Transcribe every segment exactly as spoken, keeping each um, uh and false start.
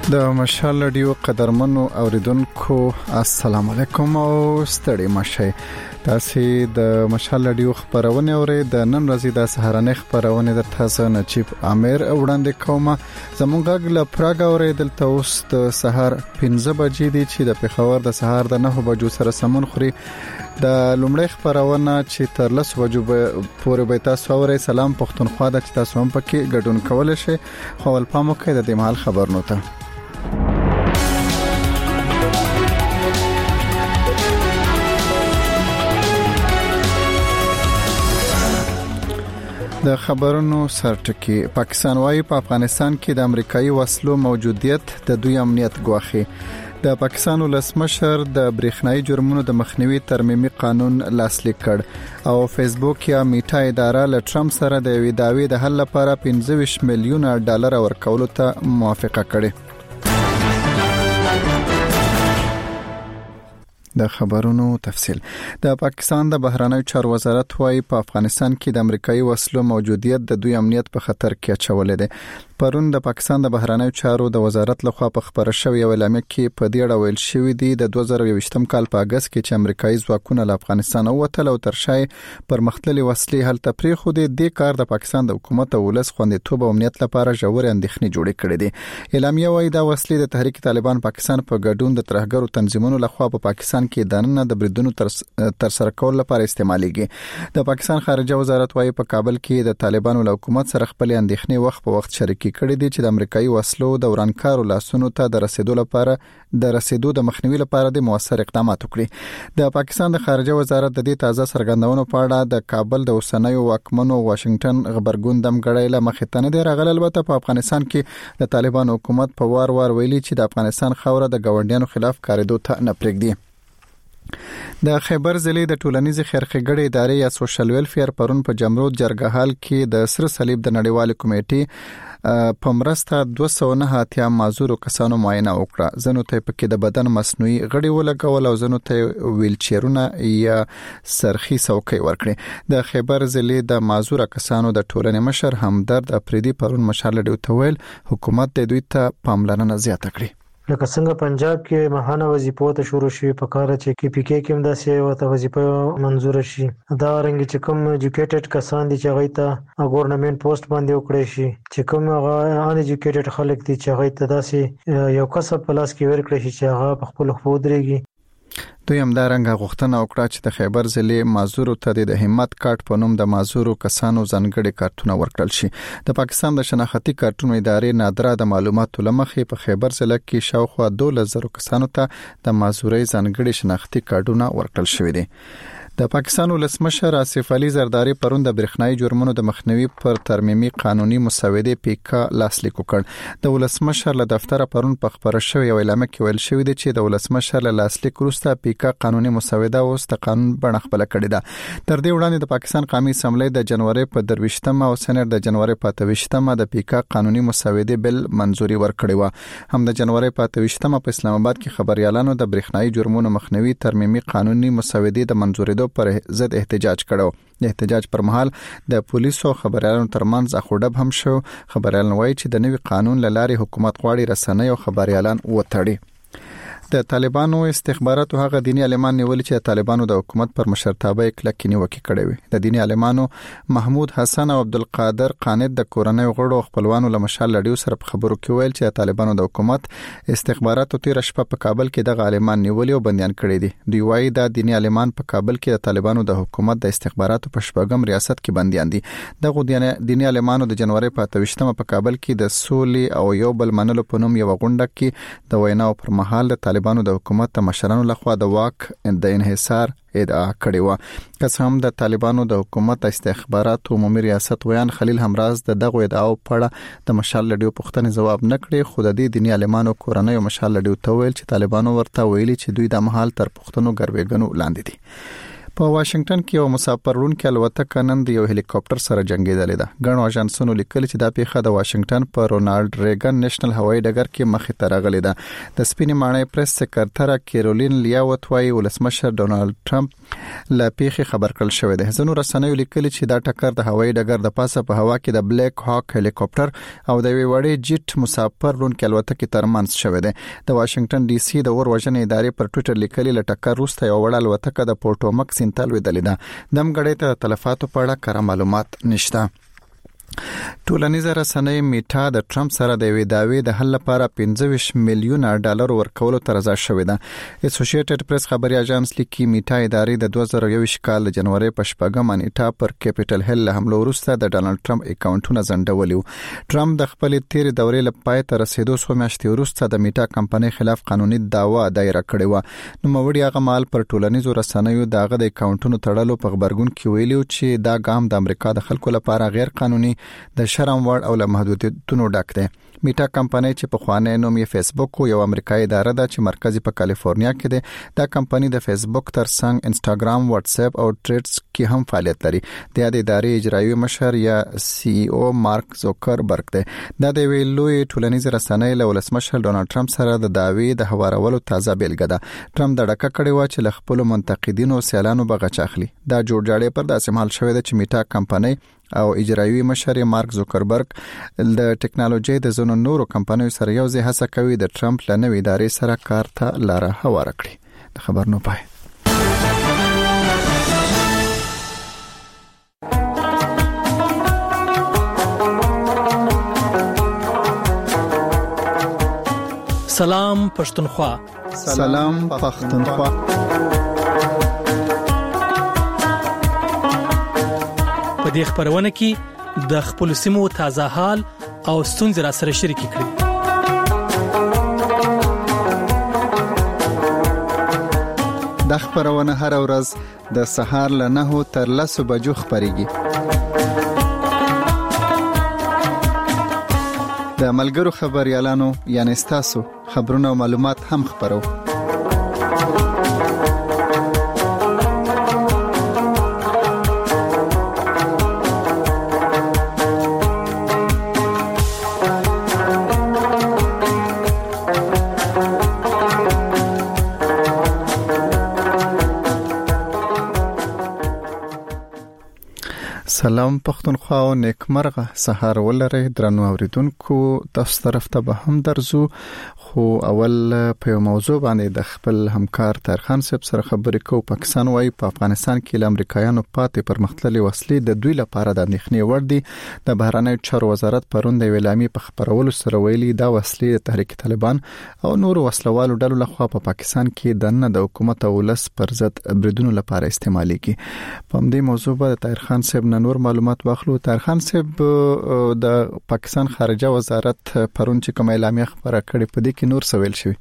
د مشال رادیو قدرمنو اوریدونکو السلام علیکم او ستړي مشه تاسو د مشال رادیو خبرونه اورئ د نن ورځې د سهارنې خبرونه د تاسو نجيب عامر وړاندې کوم زمونږ غل پراګ اوریدل تاسو د سهار پنځه بجې دي چې د پیښور د سهار د نه بجو سره سمون خوري د لومړی خبرونه چې تر لس بجو پورې به تاسو اورئ سلام پښتونخوا د تاسو هم پکې ګډون کولای شئ خو ول پامو کې د دې مهال خبرونه ته د خبرونو سرټکی پاکستان وايي په افغانستان کې د امریکایي وسلو موجودیت د دوی امنیت ګواخي د پاکستان ولسمشر د برېښنايي جرمونو د مخنیوي ترمیمي قانون لاسلیک کړ او فیسبوک یا میټا اداره له ټرمپ سره د وی داوی د حل لپاره پنځه ویشت میلیون ډالر ورکولو ته موافقه کړې د خبرونو تفصيل د پاکستان د بهرنیو چارو وزارت وايي په افغانستان کې د امریکایي وسلو موجودیت د دوی امنیت په خطر کې اچولې ده پرون د پاکستان د بهرنیو چارو د وزارت لخوا په خبره شوې اعلامیه کې په دې اړه ویل شوې دي د دوه زره یوویشتم کال په اگست کې چې امریکایي ځواکونه له افغانستان ووتل او ترشای پر مختلفي وسلې هل تفریخ خو دې کار د پاکستان د حکومت او ولس خوندیتوب او امنیت لپاره ژورې اندېښنې جوړې کړې دي اعلامیه وايي دا وسلې د تحریک طالبان پاکستان په ګډون د ترهګرو تنظیمونو لخوا په پاکستان کې دننه د بریدونو تر تر سره کول لپاره استعماليږي د پاکستان خارجه وزارت وايي په کابل کې د طالبانو له حکومت سره خپل اندېښنې وخت په وخت شریکي کړې دي چې د امریکایي وسلو د ورانکارو لاسونو ته د رسیدو لپاره د رسیدو د مخنیوي لپاره د موثر اقدامات وکړي د پاکستان د خارجه وزارت د دې تازه څرګندونو په اړه د کابل د اوسنیو واکمنو واشنگټن خبرګون دم غړی له مخې ته نه دی راغلی البته په افغانستان کې د طالبان حکومت په وار وار ویلي چې د افغانستان خوره د ګاونډیانو خلاف کاریدو ته نه پرېږدي د خیبر ضلع د ټولنیز خیرخېګړې ادارې یا سوشل ویلفیر پرون په جمرود جرګهال کې د سره صلیب د نړیوال کمیټې په مرسته دوه سوه نه اتیا معذور کسانو معاینه وکړه زنو ته پکې د بدن مصنوعي غړي ولګول او زنو ته ویلچیرونه یا سرخی څوکۍ ورکړي د خیبر ضلع د معذور کسانو د ټولنې مشر همدرد افریدي پرون مشال ډیوتویل حکومت د دوی ته پاملرنه زیاته کړې لکه څنګه پنجاب کې مهانه وظیفو ته شروع شي په کار چې کې پی کې کوم داسې وته وظیفه منزور شي دا رنګ چې کوم ایجوکیټډ کسان دي چې غي ته ګورنمنت پوسټ باندې وکړي شي چې کوم هغه ان ایجوکیټډ خلک دي چې غي ته داسې یو کسب پلاس کې ورکړي شي چې هغه په خپل خو درېږي دوی هم دا رنګه غوښتنه وکړه چې د خیبر ضلع معذور ته د همت کارت په نوم د معذور کسانو ځانګړي کارتونه ورکړل شي د پاکستان د شناختی کارتونو ادارې نادره د معلوماتو لمخې په خیبر ضلع کې شاوخوا دوه زره کسانو ته د معذورۍ ځانګړي شناختی کارتونه ورکړل شوی دي د پاکستان ولسمشر آصف علي زرداری پرون د برېښنايي جرمونو د مخنیوي پر ترمیمي قانوني مسودې پیکا لاسلیک کړ د ولسمشر له دفتر پرون په خبره شوې او اعلان کې ویل شوې ده چې د ولسمشر له لاسلیک وروسته پیکا قانوني مسوده اوس د قانون بڼه خپل کړې ده تر دې وړاندې د پاکستان قومي اسمبلی د جنوري په درويشتمه او سنټ د جنوري په اتويشتمه د پیکا قانوني مسودې بل منزوري ورکړې و هم د جنوري په اتويشتمه په اسلام آباد کې خبريالانو د برېښنايي جرمونو مخنیوي ترمیمي قانوني مسودې د منزوري پر ضد احتجاج کړو د احتجاج پر مهال د پولیسو خبريالانو ترمنځ اخوډب هم شو خبريالان وایي چې د نوي قانون لاره حکومت غواړي رسنۍ او خبريالان وتړي د طالبانو استخباراتو هغه دینی عالمان نیول چې د طالبانو د حکومت پر مشرتابه کلک نیوکه کړې وي د دینی عالمانو محمود حسن او عبدالقادر قانت د کورنۍ غړو خپلوانو له مشال لډیو سره په خبرو کې ویل چې د طالبانو د حکومت استخباراتو تیر شپه په کابل کې د عالمان نیول او بنديان کړي دي دوی وايي د دینی عالمان په کابل کې د طالبانو د حکومت د استخباراتو په شپږم ریاست کې بنديان دي د دینی عالمانو د جنوري په اتويشتمه په کابل کې د سولې او یو بل منلو په نوم یو غونډه کې د ویناو پر مهال د طالبانو د حکومت مشرانو لخوا د واک د انحصار ادعا کړې و که هم د طالبانو د حکومت استخباراتو عمومي ریاست ویان خلیل همراز د دغه ادعاو په اړه د مشال لډیو پوښتنې جواب نکړي خو د دې دینی عالمانو کورنۍ مشال لډیو ته ویل چې طالبانو ورته ویلي چې دوی د محل تر پوښتنو ګرځېګنو لاندې دي په واشنگټن کې یو مسافرونکو الوتکه نن د یو هلیکاپټر سره جنگیدلې ده. غنو اژانسونو لیکلي چې دا پیښه د واشنگټن په رونالد ریګن نېشنل هوایي ډګر کې مخې ته راغلې ده. د سپینې ماڼۍ پریس سکرټره کیرولین لیاوت وايي ولسمشر ډونالد ټرمپ لا پیښه خبر کړل شوې ده. ځینو رسنیو لیکلي چې دا ټکر د هوایي ډګر د پاسه په هوا کې د بلیک هاک هلیکاپټر او د وی وړې جیټ مسافرونکو الوتکې ترمنځ شوې ده. د واشنگټن ډي سي د اور وژنې ادارې پر ټوئیټر لیکلي ل ټکر وروسته یو وړ الوتکه د پورټومک سینتل ویدلې ده. دمګړې ته تلفاتو په اړه کره معلومات نشته. ټولنیز رسنۍ میټا د ټرمپ سره د وی داوی د حل لپاره پنځه ویشت میلیون ډالر ورکولو ته رضا شوې ده. اسوسییټډ پریس خبري اژانس لیکي میټا ادارې د دوه زره یوویشت کال د جنوري په شپږم نیټه پر کیپټل هیل له حمله وروسته د ډانلډ ټرمپ اکاونټونه ځنډولي. ټرمپ د خپل تیر دورې لپاره تر رسیدو څو میاشتې وروسته د میټا کمپنۍ خلاف قانوني دعوا دایره کړې و. نو موړي هغه مال پر ټولنیزو رسنیو دغه د اکاونټونو تړلو په خبرګون کې ویلي چې دا ګام د امریکا د خلکو لپاره غیر قانوني د شرم وړ او له محدودیتونو ډک دی. میټا کمپنۍ چې په خوانه نوم یې فیسبوک یو امریکایي اداره ده چې مرکزی په کالیفورنیا کې ده. دا کمپنۍ د فیسبوک ترڅنګ انسټاګرام، واتس اپ او ټریډز کې هم فعالیت لري. د دې ادارې اجرایي مشر یا سی ای او مارک زوکربرګ دی. دا د ویلوی ټولنیز رسنۍ له ولسمشر ډونالد ټرمپ سره د داوی د هوارولو تازه بیلګه ده. ټرمپ د ډکه کړي و چې له خپل منتقدینو سیالانو بغچ اخلي. دا جوړجاړی پر داسې حال شوی دی چې میټا کمپنۍ او اجرایي مشر مارک زوکربرګ د ټکنالوژي د زونو نورو کمپنیو سره یو ځای هڅه کوي د ټرمپ له نوې ادارې سره کار ته لار هواره کړي. د خبر نو پای. سلام پښتونخوا. سلام پښتونخوا. په دې خبرونه کې د خپل سیمو تازه حال او ستونزې را سره شریک کړي. د خبرونه هر ورځ د سهار له نهو تر لسو بجو خبريږي. د ملګرو خبريالانو یعنی تاسو خبرونه او معلومات هم خبرو. سلام پښتونخوا او نیکمرغه سهار ولرئ درنو اوریدونکو. تاسو طرف ته به هم درځو خو اول په یو موضوع باندې د خپل همکار ترخان صاحب سره خبرې کوو. پاکستان وايي په افغانستان کې له امریکایانو پاتې پرمختللي وسلې د دوی لپاره د اندېښنې وړ دي. د بهرنیو چارو وزارت پرون د اعلامیې په خبرولو سره ویلي دا وسلې د تحریک طالبان او نورو وسلوالو ډلو لخوا په پا پاکستان کې د نه د حکومت او ولس پر ضد بریدونو لپاره استعمالېږي. په همدې موضوع باندې ترخان صاحب نور معلومات واخلو. ترخان صاحب د پاکستان خارجه وزارت پرون چې کوم اعلامیه خبره کړې په دې کې نور سوال شوی.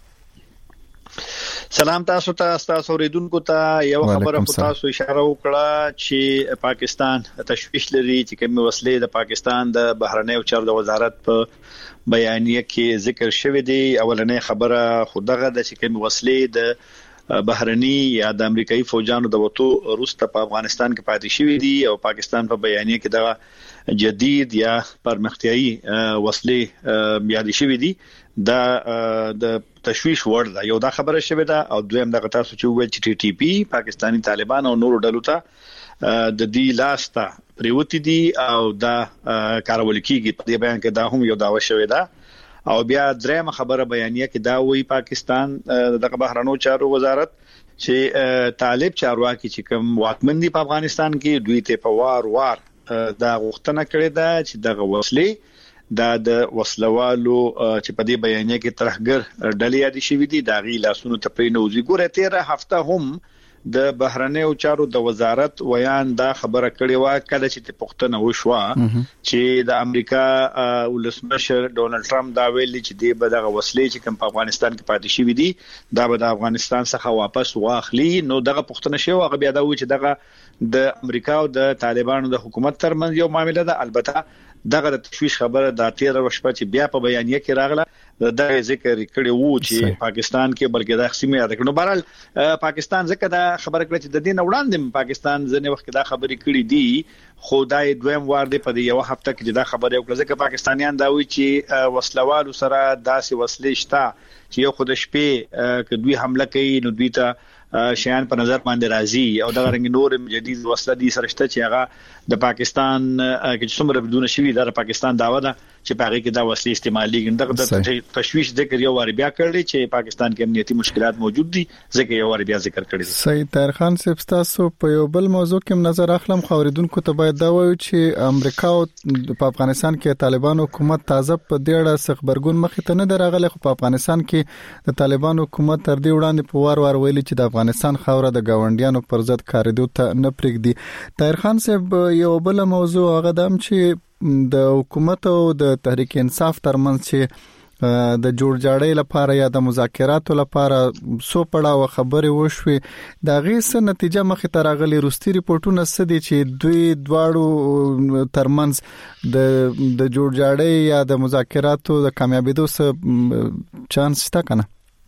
سلام تاسو ته تاسو اوریدونکو ته یو خبره په تاسو اشاره وکړه چې پاکستان تشویش لري چې کوم وسلې د پاکستان د بهرنیو چارو د وزارت په بیانیه کې ذکر شوی دی. اولنې خبره خودغه د چې کوم وسلې د بهرني یا د امریکایي فوجانو د وټو روسته په افغانستان کې پاتې شوی دي او پاکستان په بیانیه کې د جدید یا پرمختیایي وسلې یاد شوی دي. دا د تشویش وړ ده. یو دا خبره شوی ده او دویم د تاسو چې ویل چې ټي ټي پی پاکستانی طالبان او نورو ډلو ته د دې لاسته پریوتی دي او دا کارول کیږي. په دې بیان کې دا هم یو داوا شوی ده. او بیا درېمه خبره بیانیه کې دا وی پاکستان د بهرنیو چارو وزارت چې طالب چارواکي چې کوم واکمن دي په افغانستان کې دوی ته په وار وار دا غوښتنه کړې ده چې دغه وسلې دا د وسلوالو چې په دې بیانیه کې ترهګر ډلې یاد شوې دي دا غي لاسونو ته پرې نوځي. ګوره تیره هفته هم د بهرنیو چارو د وزارت ویان دا خبره کړې و کله چې په پښتنه وشوه چې د امریکا ولسمشر ډونالد ټرمپ دا ویلي چې د بدغه وسلې چې کوم په افغانستان کې پاتې شوې دي دا به د افغانستان څخه واپس واخلي. نو دغه پښتنه شو هغه بیا دا و چې دغه د امریکا او د طالبانو د حکومت ترمنځ یو معاملې ده. البته دغه تشویش خبره د تیر شپه چې بیا په بیانیه کې راغله د ذکر کړي وو چې پاکستان کې بلکې د قسمه یاد کړو. بهرحال پاکستان ځکه دا خبره کړې چې د دین وړاندې پاکستان ځنه وخت دا خبرې کړې دي خدای دویم وار دی په یو هفته کې دا خبره وکړه ځکه پاکستانیان دا وی چې وسلوالو سره داسې وسلې شته چې یو خود شپې ک دوی حمله کوي نو دوی ته شیان په نظر باندې راځي او دا رنګ نور جدید وسله دي سرشته چې هغه د پاکستان کې څومره بدون شوی د پاکستان داوا ده چې په هغه کې دا وسلې استعمالي ګنده د تشویش ذکر یو وار بیا کړل چې پاکستان کې امنیتي مشکلات موجود دي ځکه یو وار بیا ذکر کړی. سید طاهر خان صاحب تاسو په یو بل موضوع کې نظر اخلم خوریدونکو ته باید دا وایو چې امریکا او په افغانستان کې طالبان حکومت تازه په ډېر سخبرګون مخې ته نه درغله خو په افغانستان کې د طالبان حکومت تر دې وړاندې په وار وار ویلي چې د افغانستان خاوره د گاونډیانو پر ضد کاریدو ته نه پرېږدي. طاهر خان صاحب یو بل موضوع هغه دم چې د حکومت او د تحریک انصاف ترمنځ چې د جوړجاړۍ لپاره یا د مذاکراتو لپاره سو پړاو خبرې وشوي دا غي څه نتیجه مخې ته راغلي روستي ریپورتونه څه دي چې دوی دواړو ترمنځ د د جوړجاړۍ یا د مذاکراتو د کامیابیدو څه چانس شته کنه؟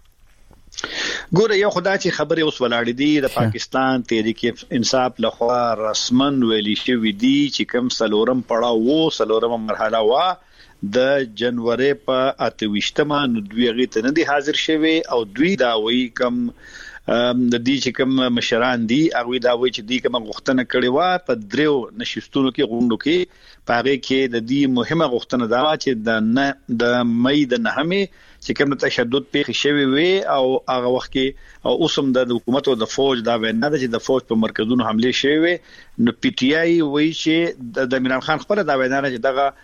ګوره یو خدای چې خبره اوس ولاړې دي د پاکستان تحریک انصاف لخوا رسمن ویلي شوی دي چې کوم سلورم پړاو وو سلورم مرحله وا د جنوري په اتويشتمه نو دوی غي ته نه دي حاضر شوي او دوی دا وی کوم د دې چې کوم مشران دي هغه دا وی چې دوی کوم غوښتنه کړې و په دریو نشستونو کې غونډو کې پاره کې د دې مهمه غوښتنه دا چې د نه د مې د نهمه چې کوم تشدد پیښ شوی وي او هغه وخت کې او اوسم د حکومت او د فوج دا وینا ده چې د فوج په مرکزونو حمله شوی وي نو پی ټ آی وی چې د عمران خان خپل دا وینا ده چې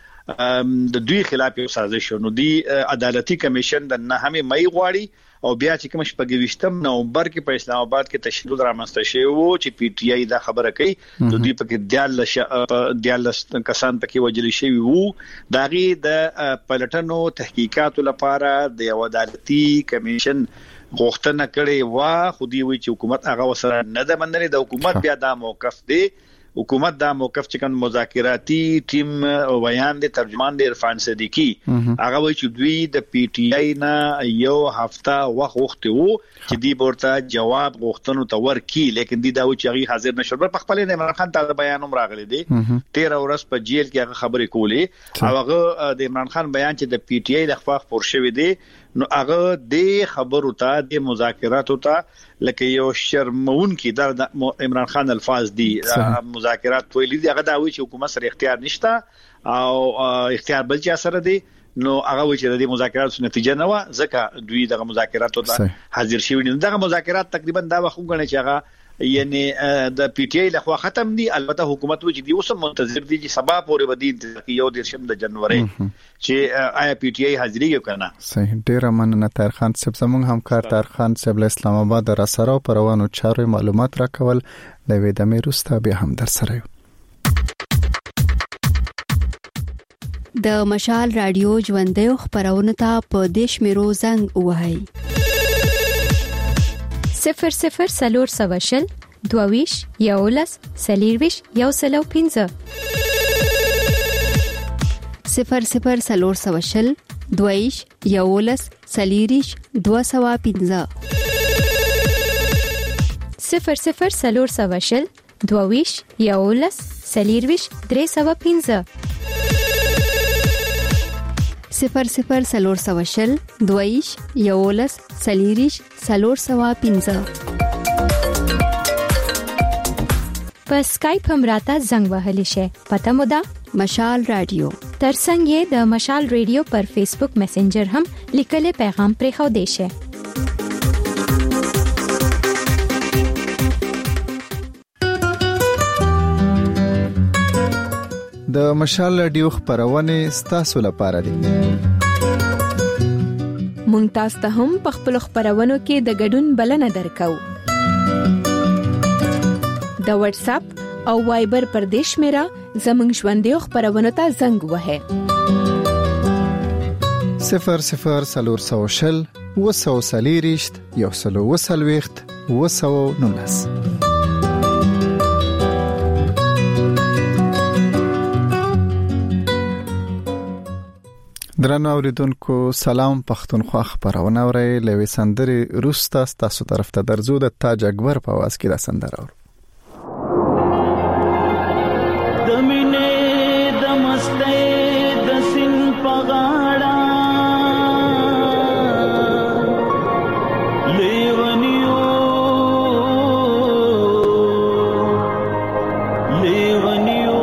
دغه د دوی خلاف یو سازش نو دی عدالتي کمیشن د نهمه مې غواړي او بیا چې کوم شپږويشتم نومبر کې په اسلام آباد کې تشدد رامنځته شوی وو چې پی ټ آی دا خبره کوي د دوی په کې دیال دیال کسان پکې وجل شوی وو داغي د پلټنو تحقیقاتو لپاره د عدالتي کمیشن غوښتنه کړې و خو دی وی چې حکومت هغه وسره نه ده منلې د حکومت بیا دا موقف دی حکومت دا موقف چې کوم مذاکراتي ټیم بیان دي ترجمان دي عرفان صدیقی هغه وایي چې دوی د پی ټ آی نه یو هفته وخت وخت وو چې دی ورته جواب غوښتنو ته ورکی لیکن دی دا و چې هغه حاضر نشو په خپل نه عمران خان ته بیان هم راغلی دی تیرہ ورځ په جیل کې هغه خبرې کولې او هغه د عمران خان بیان چې د پی ټ آی د خفاق پور شوی دی نو هغه د خبرو ته د مذاکراتو ته لکه یو شرمون کې د عمران خان الفاظ دي مذاکرات ویلي دي هغه دا وی چې حکومت سره اختیار نشته او اختیار بل چا سره دی نو هغه وی چې د مذاکراتو نتیجه نه و ځکه دوی دغه مذاکراتو ته حاضر شوي دي دغه مذاکرات تقریبا دا وخت غوښنه چې هغه یعنی د پی ټ آی لخوا ختم دي البته حکومت و چې دی اوس منتظر دي چې سبا پورې بدی یو د شم د جنوري چې آیا پی ټ آی حاضري وکړه. صحیح ډیر مننه طاهر خان صاحب زموږ همکار طاهر خان صاحب له اسلام آباد را سره په روانو چارو معلومات راکول د وېدمې روستا به هم در سره یو. د مشال رادیو ژوندې خبرونه ته په دیش میرو زنګ وهاي صفر صفر سلور سواشل دوویش یولس سلیرویش یو سلو پینزه صفر صفر سلور سواشل دوویش یولس سلیریش دو سوا پینزه صفر صفر سلور سواشل دوویش یولس سلیرویش درې سوا پینزه صفر صفر سلور سواشل دویش یولس سلیریش سلور سوا پینزه په اسکایپ هم راته زنګ وهلی شي پته مو ده مشال رادیو ترڅنګ یې د مشال رادیو پر فیسبوک میسنجر هم لیکل پیغام پرې خو دی شي. د مشال رادیو خبرونه ستاسو لپاره دي. مونږ تاسو ته هم په خپل خبرونو کې د ګډون بلنه درکو. د واتس اپ او وایبر پر دیش میرا زمنګ ژوندې خبرونه ته زنګ وهه صفر صفر سلور سوشل وسو سلیریشت یو سلو وسلويخت وسو نونس. درنو اوریدونکو سلام پښتونخوا خبرونه اورئ لوي سندري روستا تاسو طرف ته درځو د تاج اکبر په आवाज کې را سندره اورو دمینه دمسته د سین پغاړه لیونیو لیونیو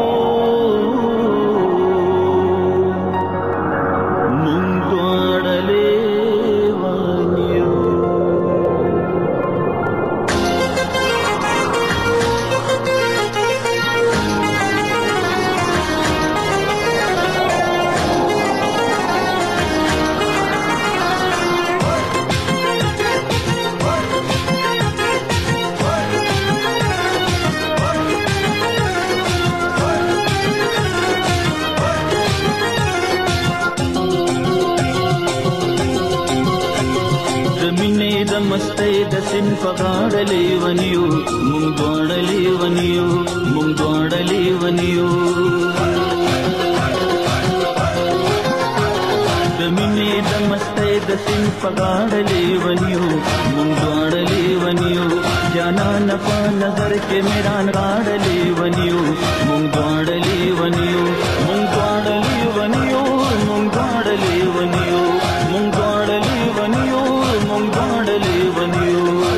دسن پغاړلې ونیو مونږ غاړلې ونیو مونږ غاړلې ونیو دمینه دمسته دسن پغاړلې ونیو مونږ غاړلې ونیو جانا نفا نظر کې میران غاړلې ونیو مونږ غاړلې ونیو مونږ غاړلې ونیو مونږ غاړلې ونیو مونږ غاړلې ونیو مونږ غاړلې ونیو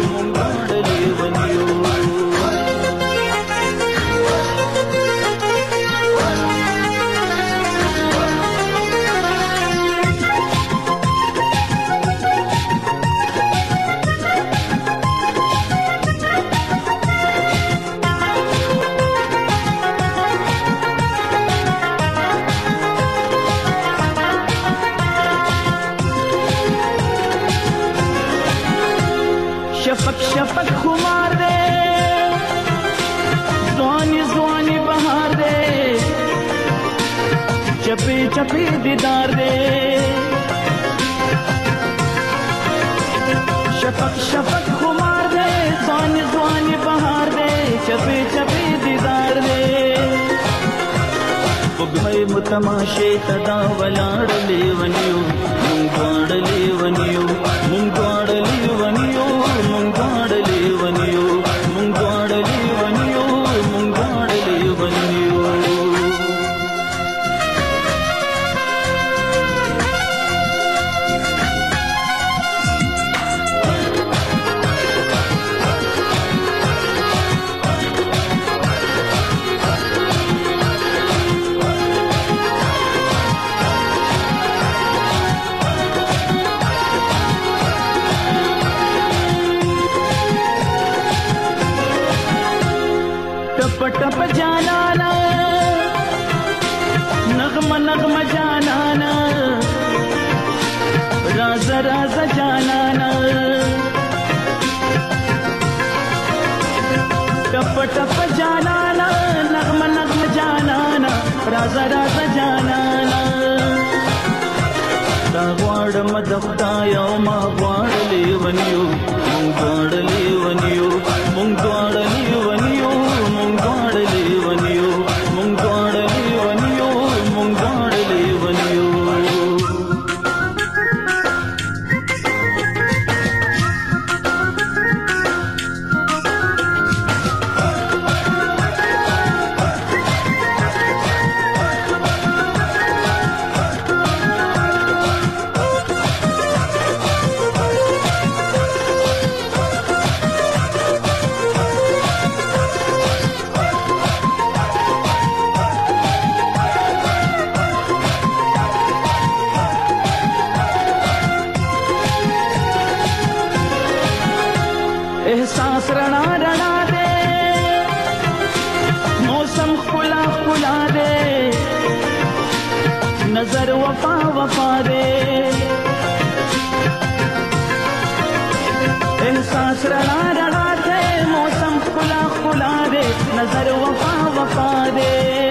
شفق شفق خمار دے زوانی زوانی بہار دے چپی چپی دیدار دے شفق شفق خمار دے زوانی زوانی بہار دے چپی چپی دیدار دے بھائی متماشے تدا ولاړلې ونیو مونږ غاړلې ونیو مونږ غاړلې ونیو مونږ غاړلې ونیو مونږ غاړلې ونیو مونږ غاړلې ونیو टप जानाना नगमा नगमा जानाना राज राज जानाना टप टप जानाना नगमा नगमा जानाना राज राज जानाना तावाड़ मदखदायो मा वाड़ले वनियो मुंगाड़ले वनियो मुंगाड़ले वनियो मुंगाड़ले वनियो मुंगाड़ले वनियो मुंगाड़ले वनियो एहसास रणा रणा दे मौसम खुला खुला दे नजर वफा वफा दे एहसास रणा रणा दे मौसम खुला खुला दे नजर वफा वफा दे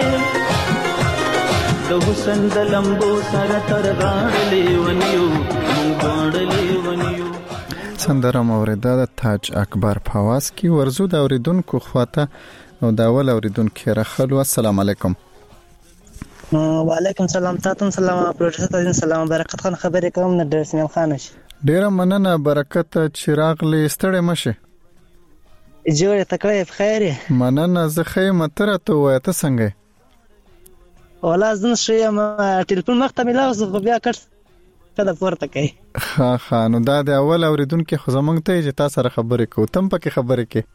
दो हुसन द लंबो सर तर गाड़ले वनियो गाड़ले वनियो سندره موریده د تاج اکبر په आवाज کې ورزو د اوریدونکو خواته او د اول اوریدونکو راخلو. السلام علیکم. وعلیکم سلام. تاسو سلام پروډوسر تاسو سلام. برکت خان خبرې کوم نه ډیر سمیم خان شي. ډیر مننه برکت. چراغ لې ستړی مشه جوړه تکړه په خیر. مننه زه خیمه تر ته وای ته څنګه ولا زن شي ما ټلیفون مخته ملاو زه بیا کټ کله پورته کوي. ها ها نو دا د اول اوریدونکو خو زمونږ ته چې تاسو سره خبرې کوو تم پکې خبرې کې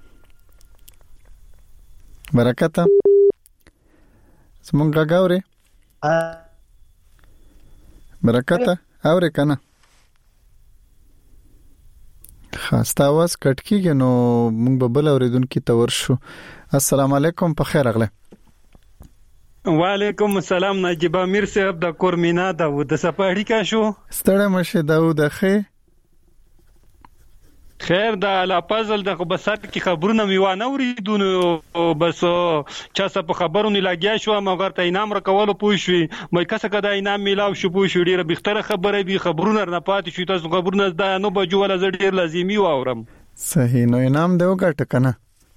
برکت زمونږ غاوري برکت اورې کنه خاستا واس کټ کیږي نو موږ به بل اوریدونکو ته ورشو. السلام علیکم په خیر اغله. وعلیکم السلام. نجیب امیر صاحب د کورمینا داوود سپاړی کا شو ستړی مشه داوود خې خیر د لا پازل د خبرسات کی خبرونه میوانه اوریدونو بس چا څه په خبرونه لاګیا شو مګر ته انعام راکول پوه شو مې کسه کدا انعام میلاو شو پوه شو ډیره بهتره خبره به خبرونه نه پاتې شو تاسو خبرونه د نو بجو ولا زړه ډیر لازمي و اورم. صحیح نو انعام دی وګټ کنه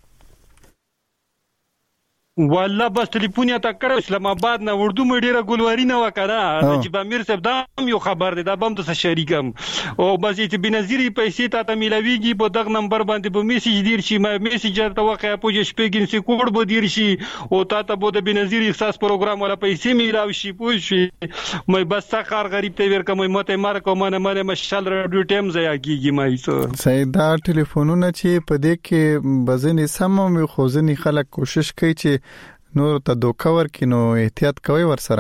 والله بس ټلیفون یا تکړه اسلام آباد نه وردو مې ډیره ګلواري نه وکړه. نجیب امیر صاحب دا یو خبر دی دا بم ته شریکم او بس چې بنظیری پیسې ته ته ملاویږي په دغه نمبر باندې به میسج دیر شي ما میسجر ته وقع پوجا شپږین سکوډ به دیر شي او تا ته به د بنظیری احساس پروګرام ولا پیسې میلاو شي پوه شي مې بس سخر غریب ته ورکم مته مار کوم نه مله مشال رادیو ټیم ځای کیږي مې سو سیدا ټلیفونونه چې په دې کې بزنی سم مې خوځنی خلک کوشش کوي چې نور ته دوکا ورکینو احتیاط کوي ورسره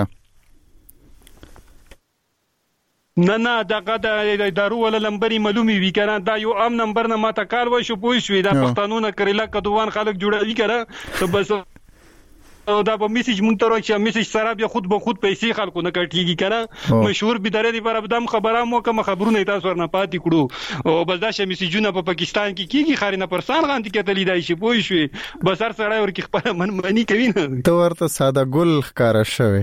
نه نه دغه د ادارو ول نمبرې معلومي وی کنه دا یو عام نمبر نه ماته کار و شو پوه شو دا پښتنونه کړل کډوان خلک جوړوي کړه ته بس دا په میسج مونږ ته راځي میسج سره بیا خود به خود پیسې خلکو نه کټیږي کنه مشهور بيدارې دی پر ابدم خبره مو کوم خبرونه تاسو ورنه پاتې کړو او بس دا شه میسجونه په پاکستان کې کیږي خارینه پرسان غانتی کې تلی دای شي پوه شو بس هر سړی ورکی خپل من مانی کوي نه ته ورته ساده ګل ښکارا شوی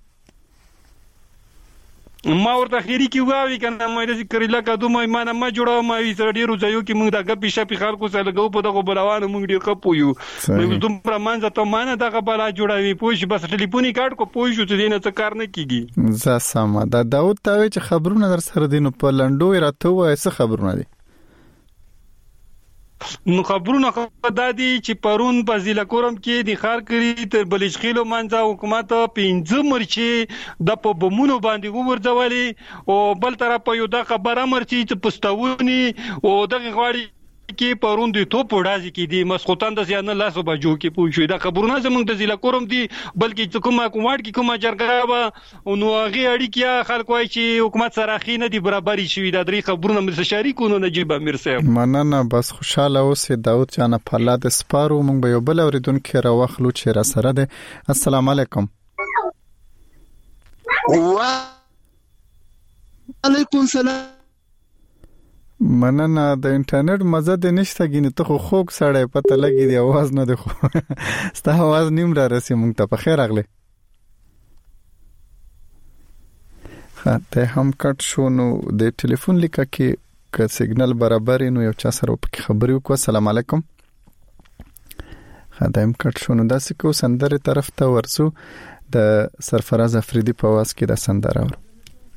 ما ورته خيري کې واوي کنه مې د ذکر الله کدو مې ما نه ما جوړاو ما وی سره ډیرو ځایو کې موږ د غپی شپې خلکو سره لګو په دغه بلوانو موږ ډیر خپو یو مې دومره مانځه ته ما نه دغه بلا جوړاوي پوه بس ټلیفوني کارت کو پوه شو چې نه څه کار نه کیږي. زه سم دا داوود ته چې خبرونه در سره دینو په لندو راته وای څه خبرونه دي نو خبرونه دادي چې پرون په ضلع کورم کې د خار کړی تر بلشخیلو منځه حکومت پنځه مرچي د په بمونو باندې وګرځولي او بل طرف یو د خبره مرچي چې پښتوني او دغه غواړي کې پرون د تو پوډازي کې دي مسخوتان د ځان لاسو بجو کې پوښوي دا خبرونه زمونږ د ضلع کورم دي بلکې کومه کومړ کې کومه جرګه و نو هغه اړیکې خلک وایي چې حکومت سره خینه دي برابرۍ شوی دا درې خبرونه مې شریکونه نجیب امیر صاحب مننه بس خوشاله اوسې داوود جان په لاد سپارو مونږ به یو بل اوریدونکو را واخلو چې را سره ده. السلام علیکم. وعلیکم سلام. مننه د انټرنیټ مزه د نشته غینې ته خو خوګ سړی پته لګی دی आवाज نه دی خو ستا आवाज نیم را رسي مونږ ته په خیر اغله خاطه هم کټ شو نو د ټلیفون لیکه کې ک سیګنل برابر نو یو چا سره په خبرې وکړه. السلام علیکم. خاطه هم کټ شو نو داسې کو سندره طرف ته ورسو د سرفراز افریدی په واس کې د سندره ور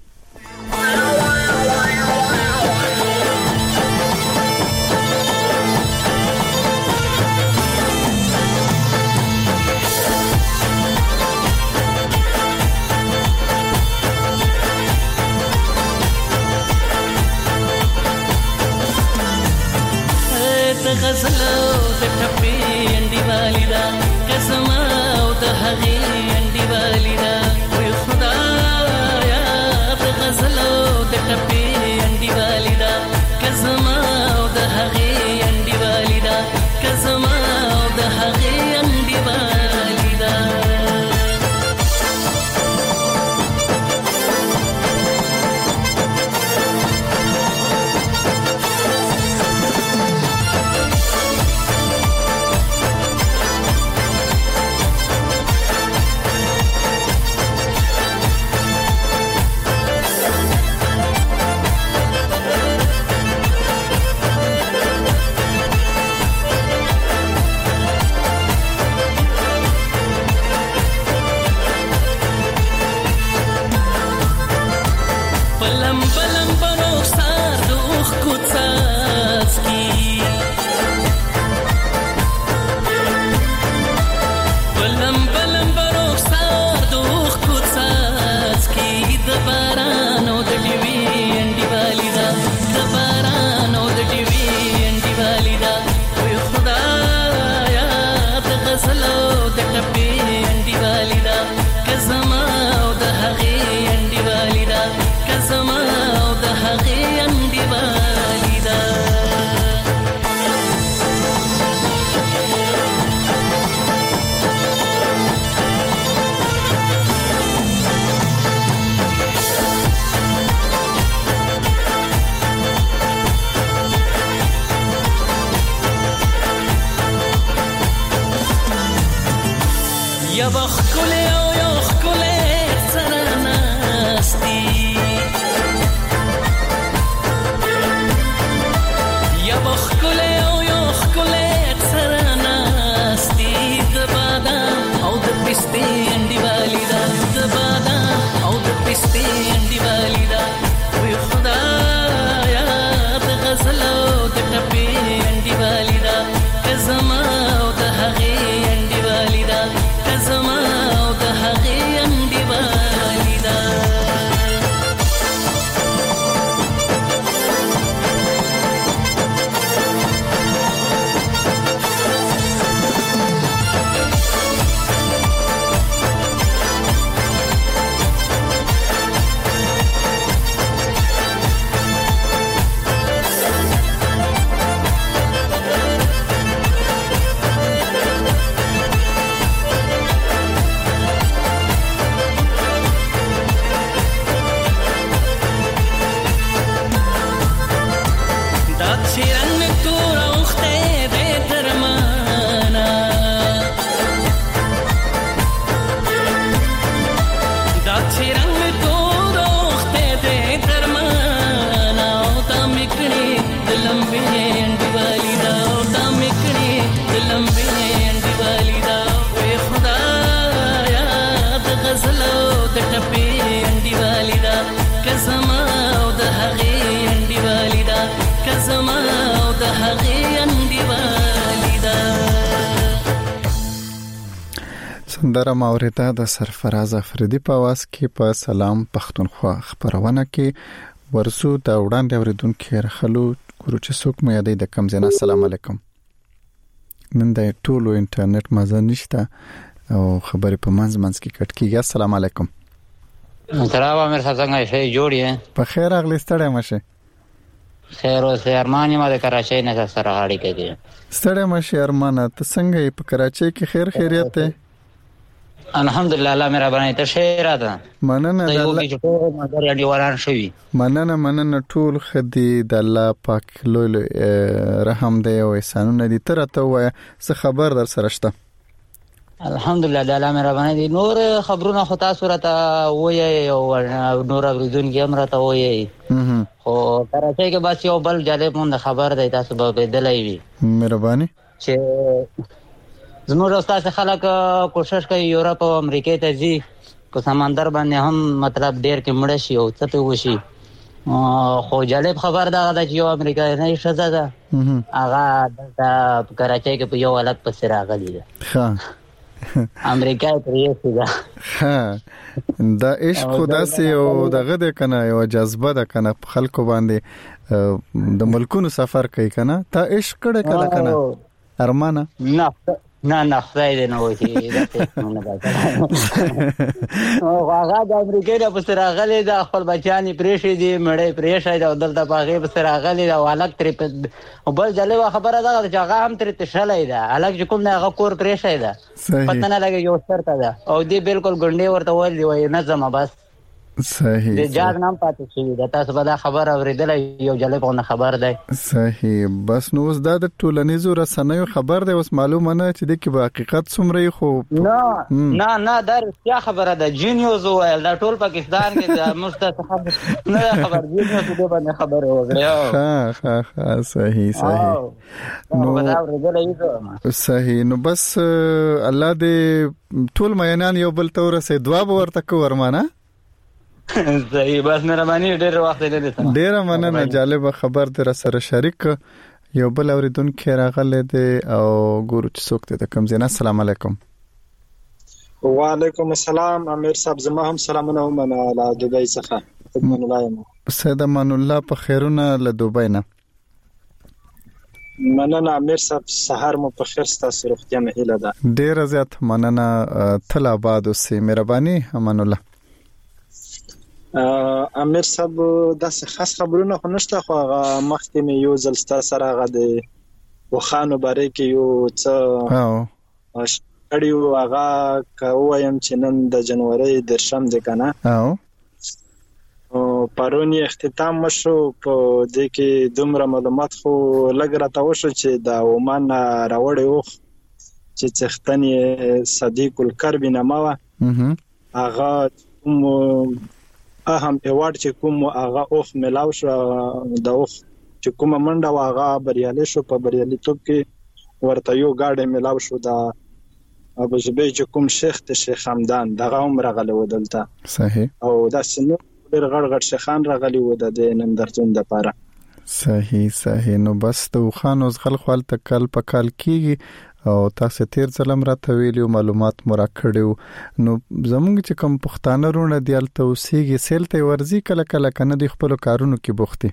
غزلو د ټپي انډي والدا قسم او د هغي انډي والدا وي خدایا د غزلو د ټپي انډي والدا قسم او د هغي انډي والدا قسم او د هغي انډي والدا یا بخکل او یا خکل سرناستی یا بخکل او یا خکل سرناستی د بادام او د پسته انډي والی دا د بادام او د پسته انډي والی دا وي خدایا د غزل او د ټپې انډي والی دا کزما او د هغې انډي والی دا کزما او د هغې انډي والی دا سندره ماورده د سرفراز افریدي په आवाज کې په سلام پښتونخوا خبرونه کې ورسو د وړاندې اوریدونکو رخلو ګورو چې څوک مې یادې د کم زنه السلام علیکم نن د ټولو انټرنیټ مزه نشته او خبرې په منځ منځ کې کټ کیږي السلام علیکم سلام امیر صاحب څنګه شې جوړې په خیر اغلی ستړی مشه خیر او سه ارمان ما د کراچۍ نه سره غاړي کوي ستړی مشه ارمان ته څنګه په کراچۍ کې خیر خیریت ته الحمدلله الله مې را باندې ته شهر ده مننه د الله چې ټول مدار یې وران شوی مننه مننه ټول خدي د الله پاک لوی رحم دی او احسانونه دي تر ته وای څه خبر در سره شته الحمدلله د الله مې را باندې نور خبرونه خو تاسو راته وایي او نور اوریدونکو هم راته وایي خو کراچۍ کې بس یو بل جالب مونږ خبر دی تاسو به بدلای وي مهرباني چې زموږ استاد خلک کوشش کوي یورپ او امریکا ته ځي کو سمندر باندې هم مطلب ډیر کې مړ شي او څه په وشي خو جالب خبر دا ده چې یو امریکا نه شته ده هغه د کراچۍ کې په یو الګ پسې راغلی ده ها امریکا پرې ده ها دا عشق خدا سي او دغه د کنه یو جذبه ده کنه خلکو باندې د ملکونو سفر کوي کنه تا عشق کړه کله کنه ارمانه نه نه نه خدای دې نه وځي دا څه نه راځي او هغه د امریکا په سره غلې د خپل بچانی پریشي دي مړې پریشي دا دلته باغې په سره غلې دا والک تر په بل جلوه خبره ده چې هغه هم تر تشلې ده الګ کوم نه هغه کور پریشي ده پته نه لګي یو سترته ده او دې بالکل ګنډې ورته ول دی وای نه زما بس صحیح د جاګ نام پاتې شي دا تاسو به دا خبر اوریدل یو جلبونه خبر دی صحیح بس نو اوس دا د ټولنیزو رسنیو خبر دی اوس معلومه نه چې د کی په حقیقت څومره خو نه نه نه دا رښتیا خبره ده جینیوز وایل دا ټول پاکستان کې د مستحق نه خبر جینیوز دې باندې خبر وګړي ها ها ها صحیح صحیح نو دا اوریدل یو صحیح نو بس الله دې ټول مینان یو بل تور سه دعا ورته کو ورمانه صحیح بس مهرباني ډېر وخت دې ته ډېر مننه جالب خبر در سره شریک یو بل اوریدونکو راغله دي او ګورو چې څوک ته کوم زنه السلام علیکم وعلیکم السلام امیر صاحب زما هم سلامونه هم له دوبۍ څخه من الله سید من الله په خیرونه له دوبۍ نه مننه امیر صاحب سحر مو په خیر ستاسو روغتیا مې هیله ده ډېر زیات مننه تل آباد اوسې مهرباني امان الله امیر صاحب دا څه خاص خبرونه خو نشته خو مخکې مې یو ځل ستاسو سره غا د وخانو باره کې یو څه او اړیو هغه کوم چې نن د جنوري د شم د کنه او پرونی اختتام مشو په دې کې دومره معلومات خو لګ راته وشو چې د عمان راوړې و چې څښتنی صدیق الکرب نامه هغه کوم اهم ایوارډ چې کوم هغه اوخ ملاو شو د اوخ چې کوم منډه واغه بریالي شو په بریالیتوب کې ورته یو گاډي ملاو شو د ابو زبیر چې کوم شیخ ته شیخ حمدان دغه عمر غلې ودلته صحیح او دا سنو ډېر غړ غړ شیخان راغلي و د نندرتون د پاره صحیح صحیح نو بس د خان اوس خلک خپل تکل په کال کیږي او تاسو تیر ځلم راته ویلو معلومات مو راکړیو نو زمونږ چې کوم پښتانه رونه دیال توسيږي سیلته ورزي کله کله کنه د خپل کارونو کې بوختي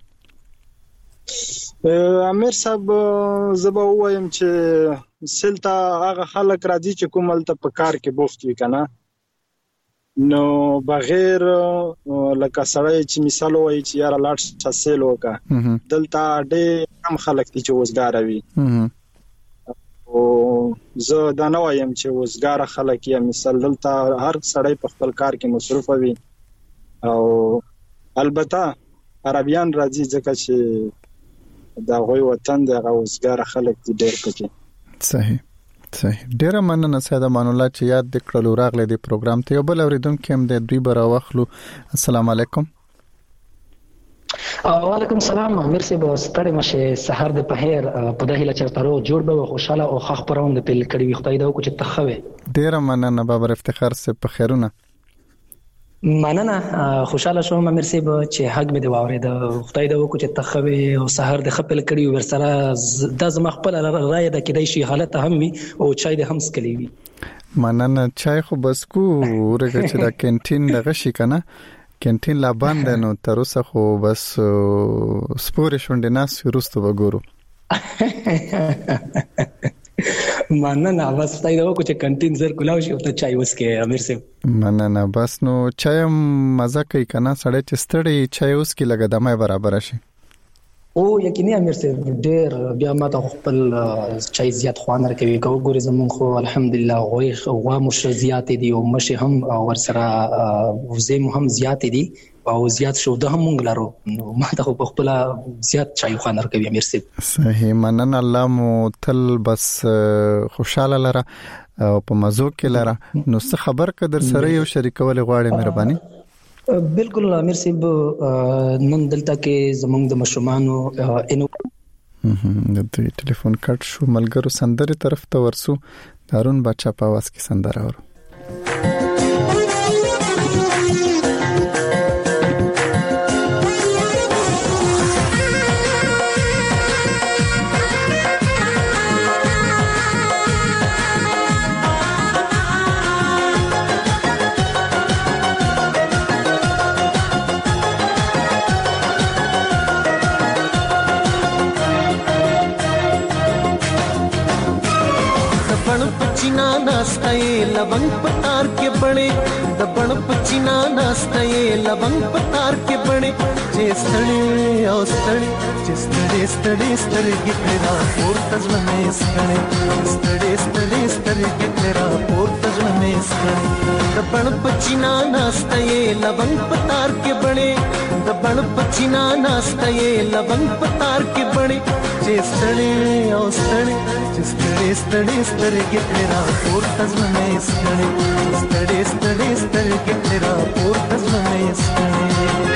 امیر صاحب زبا وایم چې سیلته هغه خلک راځي چې کوملته په کار کې بوخت وي کنه نو بغیر لکه سړی چې مثال وایي چې یاره لاړ شاسل وکا دلته ډېر کم خلک دي چې وزګار وي او زه دا نه وایم چې وزګار خلک یا مثال دلته هر سړی په خپل کار کې مصروف وي او البته عربیان راځي ځکه چې دا غوي وطن د وزګار خلک دي ډېر پکې صحیح صحیح ډیره مننه ساده مان الله چې یاد د کړلو راغله د پروګرام ته یو بل اوریدونکو هم د دوی برا واخلو السلام علیکم وعلیکم السلام امیر صاحب ستړي مشه سحر د پهیر په دهله چرترو جوړ به خوشاله او خخ پروم د پل کړي وي خدای دا کو چې تخوي ډیره مننه بابر افتخار سه په خیرونه مننه خوشاله شوم امیر صاحب چې حق مې دی واورید خدای دا کو چې تخوي او سحر د خپل کړي ور سره د زما خپل رائے د کېدای شي حالت هم وي او چای د هم سکلی وي مننه چای خو بس کو ورګه چې دا کینټین دغه شي کنه کینټین لا باندې نو تر اوسه خو بس سپورې شونډې ناس ورستو وګورو مننه بس تای دا کو چې کینټین زر کولاو شي او ته چای وسکه امیر صاحب مننه بس نو چای مزه کوي کنه سړی چې ستړي چای وسکي لګه دمه برابر شي او یقیني امیر صاحب ډېر بیا ما ته خپل چای زیات خوان راکوي کو ګوري زمون خو الحمدلله غوي غوا مش زیات دي او مشه هم ور سره وزم هم زیات دي او زیات شو ده هم مونږ لارو نو ما ته خپل زیات چای خوان راکوي امیر صاحب صحیح مننه الله مو تل بس خوشاله لره او په مزو کې لره نو څه خبر کدر سره یو شریکول غواړي مهرباني بالکل امیر صاحب نن دلته کې زمونږ د مشومانو انو د دوی ټلیفون کټ شو ملګرو سندري طرف ته ورسو دارون بچا په واس کې سندره ورو लवंग पतार के बड़े दबण पचीना नास्ते लवंग पतार के बड़े जे स्थळे ओ स्थळे जे स्थळे स्थळे स्थळे गितरा पोर्तज में स्थळे स्थळे स्थळे स्थळे गितरा पोर्तज में स्थळे दबण पचीना नास्ते लवंग पतार के बड़े दबण पचीना नास्ते लवंग पतार के बड़े जे स्थळे ओ स्थळे जे स्थळे स्थळे स्थळे गितरा पोर्तज में स्थळे स्थळे स्थळे स्थळे गितरा पोर्तज में स्थळे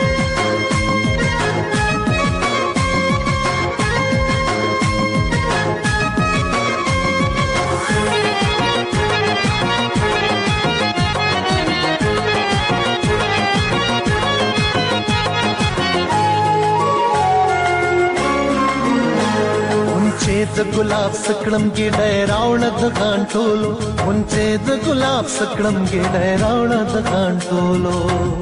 द गुलाब सकड़म गे डैरावण द कांटोलो मुंचे द गुलाब सकड़म गे डैरावण द कांटोलो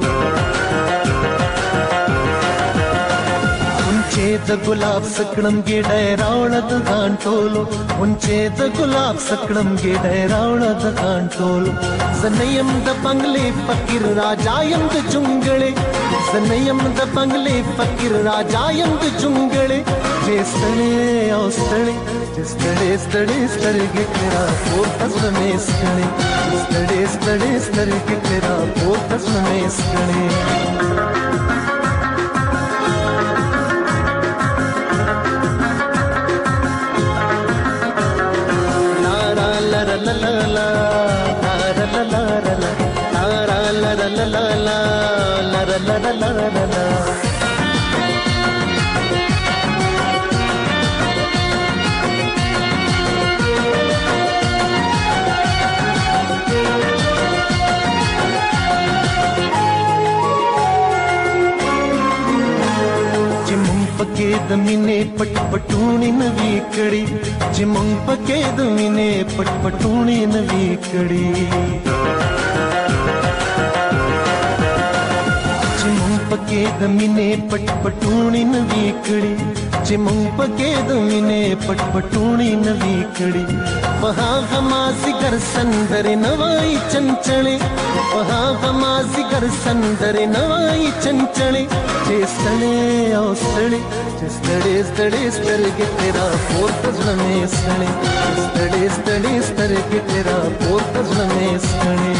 मुंचे द गुलाब सकड़म गे डैरावण द कांटोलो मुंचे द गुलाब सकड़म गे डैरावण द कांटोलो ज़नयम द बंगले फकीर राजायम द जुंगले ज़नयम द बंगले फकीर राजायम द जुंगले जे स्थळे ओ स्थळे जे स्थळे स्थळे स्थळे गितरा पोर्तज में स्थळे स्थळे स्थळे स्थळे गितरा पोर्तज में स्थळे ला ला د مینې پټ پټونی نوي کړي چې مونږ پکې د مینې پټ پټونی نوي کړي چې مونږ پکې د مینې پټ پټونی نوي کړي چې مونږ پکې د مینې پټ پټونی نوي کړي په هغه مازیګر سندرې نوای چنچړې په هغه مازیګر سندرې نوای چنچړې چې ستړې او ستړې چې ستړې ستړې سترګې تیرا پورته زړه مې ستړې ستړې ستړې سترګې تیرا پورته زړه مې ستړې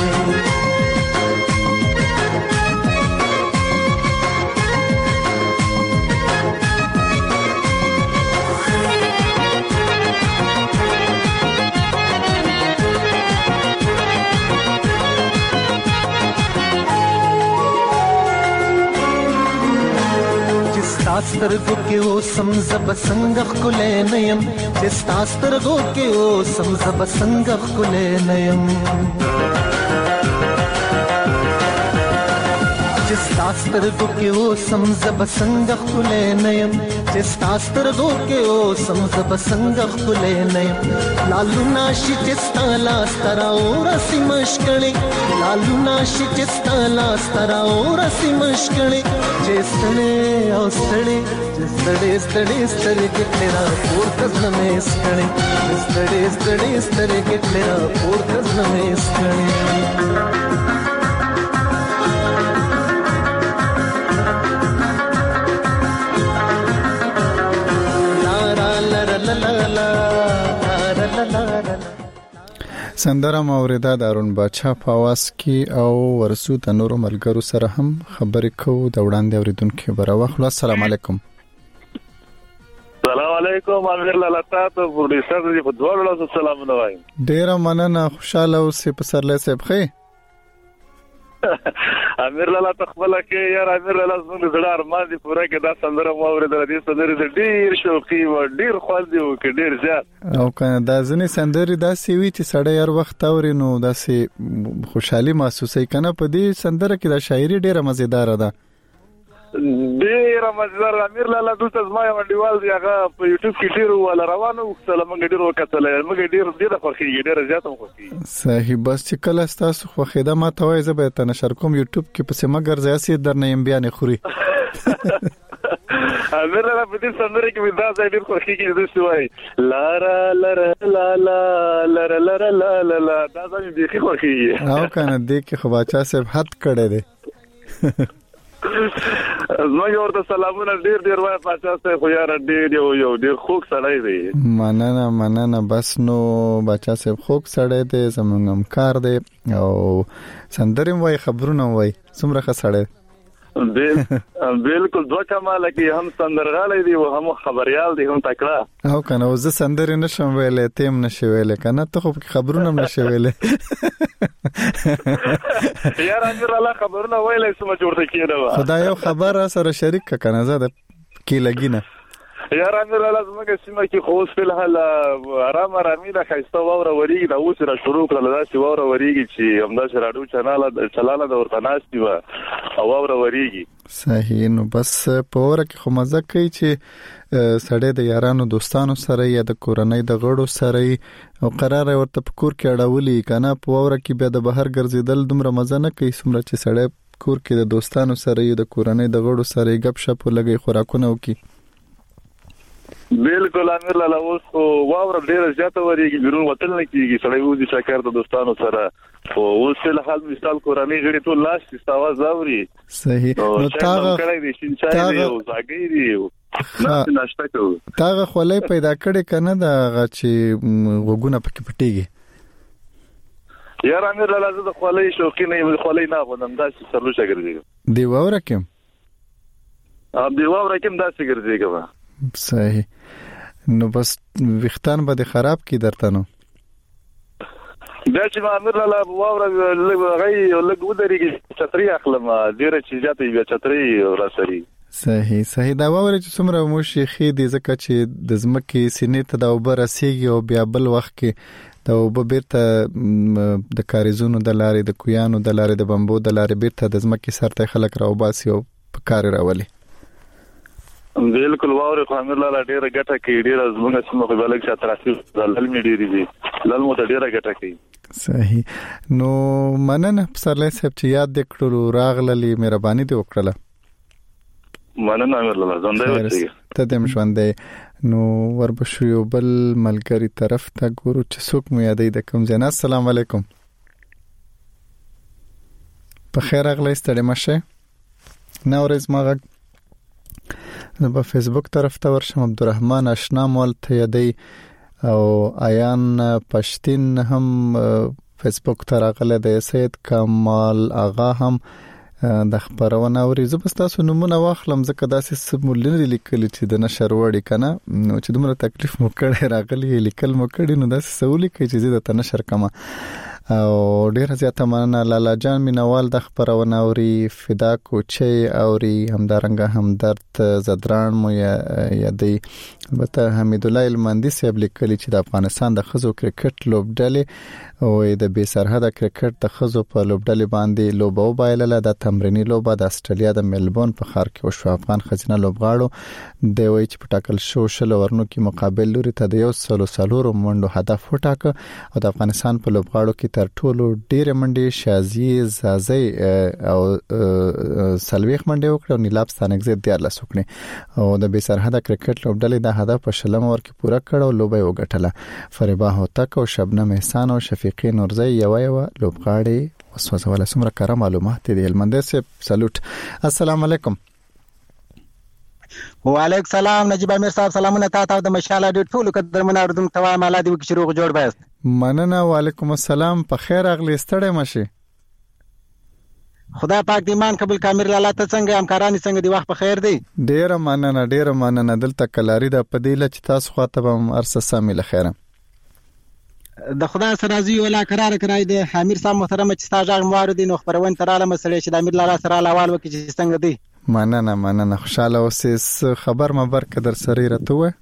سترګو کې او سمزب څنګه خلې نیم چې سترګو کې او سمزب څنګه خلې نیم چې سترګو کې او سمزب څنګه خلې نیم چې سترګو کې او سمزب څنګه خلې نیم لالو ناشي چې ستالا سترا اور سي مشکړې لالو ناشي چې ستالا سترا اور سي مشکړې چې ستړې او ستړې چې ستړې ستړې سترګې تیرا پورته زړه مې ستړې ستړې ستړې سترګې تیرا پورته زړه مې ستړې سندره موریدا د ارون باچا په आवाज کې او ورسو د نورو ملګرو سره هم خبرې کوو د وړاندې اوریدونکو براوه خلاص السلام علیکم السلام علیکم امیر لالا تاسو پروډوسر دې په دوه ډول سلام نو وایم ډیر مننه خوشاله اوسې په سرله صاحب خې امیر لالا تخبل کې یار امیر لالا زموږ زړه ارمان دي پوره کې دا سندره مو اورېدل دي سندره ډیر شوقي و ډیر خوند دی او کې ډیر زیات او کنه دا ځنې سندري دا سی وی چې سړی هر وخت اوري نو دا سي خوشحالي محسوسي کنه په دې سندره کې دا شاعري ډیره مزیدار ده ډیر مزدار امیر لالا دلته زما یو ډیوال دی هغه په یوټیوب کې ډیر ول روانو وختله موږ ډیر وکتل موږ ډیر ډیر خوښي ډیر زیات خوښي صحیح بس چې کله تاسو خوښه ده ما ته وایي زه به تنه شر کوم یوټیوب کې پسې مګر زیاسي درنه يم بیان خوري امیر لالا په دې سندره کې دا ځای ډیر خوښي کې د سوای لا لا لا لا لا لا لا لا لا دا ځای دې خوښي او کنه دې کې خو باچا صاحب حد کړه دې زموږ ورته سلامونه ډیر ډیر وای پاچا صاحب خو یار ډیر یو یو ډیر خوږ سړی دی مننه مننه بس نو باچا صاحب خوږ سړی دی زموږ همکار دی او سندرې وای خبرونه وای څومره ښه سړی بالکل دوه کماله کې هم سندرغالی دی او هم خبريال دی هم تکړه او کنه زه سندرې نشم ویلې تیم نشي ویلې کنه ته خو خبرونه نشي ویلې یار امیر الله خبرونه ویلې سم جوړته کېده خدای یو خبر سره شریک کنه زه د کی لګینه یار امیر الله زموږ سیمه کې خو اوس په الحال آرام آرامي د خایسته ووره وریږي د اوس را شروع کړل دا چې ووره وریږي چې همدا راډیو چینل چلاله د ورته ناشتي و او ووره وریږي صحیح نو بس په وره کې خو مزه کوي چې سړی د یارانو دوستانو سره یا د کورنۍ د غړو سره او قرار ورته په کور کې اړولي کنه په وره کې به د بهر ګرځیدل دومره مزه نه کوي څومره چې سړی کور کې د دوستانو سره یا د کورنۍ د غړو سره غپ شپ لګي خوراکونه وکي بالکل امیر لالا اوس واور ډیر زیاته وریږي بیرون وتل نه کیږي سړی وځي شکر د دوستانو سره او اوس په حال مثال کورنۍ غړي ټول لاس استاواز اوري صحیح نو تاغه تاغه زاګي دی ناشته کوو تاغه خولې پیدا کړي کنه دا چې وګونه پکې پټيږي یار امیر لالا زه د خولې شوقي نه یم خولې نه غوندم دا چې سرلو شګرځي دی ووره کوم ا دی ووره کوم دا شګرځي کوم صحیح نو بس وختان به خراب کی درته نو دا چې امیر لالا ووره غي لګ ودرېږي چتري اخلم ډیره چې ځاتې بیا چتري راسري صحیح صحیح دا ووره چې څومره مو شيخي دي ځکه چې د زمکه سینې ته دا وبر رسیږي او بیا بل وخت کې دا وب بیرته د کاریزونو د لارې د کویانو د لارې د بمبو د لارې بیرته د زمکه سرته خلک راو باسي او په کار راولي بالکل واورې خو امیر لاله ډیره ګټه کوي، ډیره زموږ سیمه په بلک چې ترافیک دلل می ډیری دي لل مو ته ډیره ګټه کوي. صحیح. نو مننه پسرلی صاحب چې یاد دې کړو راغللی مهرباني دې وکړه. مننه امیر لاله زنده اوسئ. ته دې مشوندې. نو وربشو یو بل ملګری طرف ته ګورو چې څوک مو یادې د کوم ځای. السلام علیکم. په خیر راغلی ستړي مشه. نو ورځ ما غږ نو په فیسبوک طرف ته ورشم. عبدالرحمن اشنا مول ته یادې او آیان پښتين هم فیسبوک ته راغله. د سید کمال آغا هم د خبرونه اوري. زه بس تاسو نمونه واخلم ځکه داسې سمولین لیکل چې د نشر وړي کنه نو چې دومره تکلیف مو کړی راغلی لیکل مو کړی نو داسې سوالي کوي چې زه د نشر کما او ډیر زیاته مننه. لالا جان مینوال د خبرونه اوري، فدا کوچي اوري، همدارنګه همدرد زدران مو یادې. البته حمید الله المندي صاحب لیکلي چې د افغانستان د خزو کرکټ لوبډلې او د بي سرحده کرکټ د خزو په لوبډلې باندې لوبو بایلله. د تمرینی لوبه د استرالیا د ملبورن په ښار کې وشو. افغان خزینه لوبغاړو د وای چې په ټاکل شو شل ورنو کې مقابل لوري ته د یو سلو سلورو منډو هدف وټاکه او د افغانستان په لوبغاړو کې تر ټولو ډېر منډي شازي زازي او سلويخ منډي وکړو. نیلاب ستانګزه ډیر لاسوکړي او د بي سرحده کرکټ لوبډلې د هدف په شلم ور کې پوره کړو. لوبه وګټله. فریبا هوتک او شبنم احسان او شفیقی نورزی یو یو لوبغاړي وسوسه سمره کار معلومات دي. المنده سه سلوټ. السلام علیکم. وعلیکم سلام نجیب امیر صاحب. سلامونه تاسو د مشاله ډېر ټول قدر مناردم توای مالا دی وکړي روغ جوړ بس. مننه. وعلیکم السلام. په خیر اغلی ستړی مشي. خدای پاک دې مان قبول کامر لاله ته څنګه همکارانی څنګه دی وخت په خیر دی. ډیر مننه ډیر مننه. دلته کلاری د پدیله چې تاسو خاطب هم ارسه سامي لخيره. د خدای سره راضي ولا قرار کړای دی. حمیر صاحب محترم چې تاسو غوړ دي نو خبرونه تراله مسلې چې د امیر لاله سره لاوال وکړي چې څنګه دی. مننه مننه. خوشاله اوسې. خبر مبر قدر سری راتوه